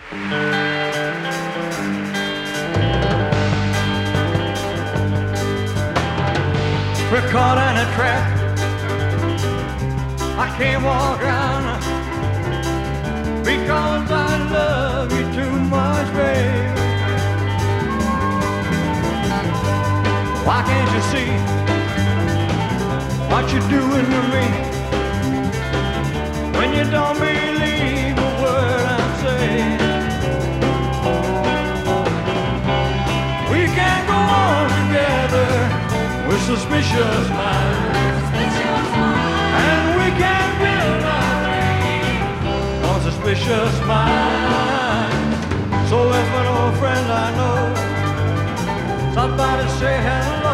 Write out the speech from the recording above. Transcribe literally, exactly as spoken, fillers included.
We're caught in a trap. I can't walk around because I love you too much, babe. Why can't you see what you're doing to me when you don't believe a word I'm saying? We can't go on together with suspicious minds, and we can't build our dreams on suspicious minds. So if an old friend I know stop by to say hello,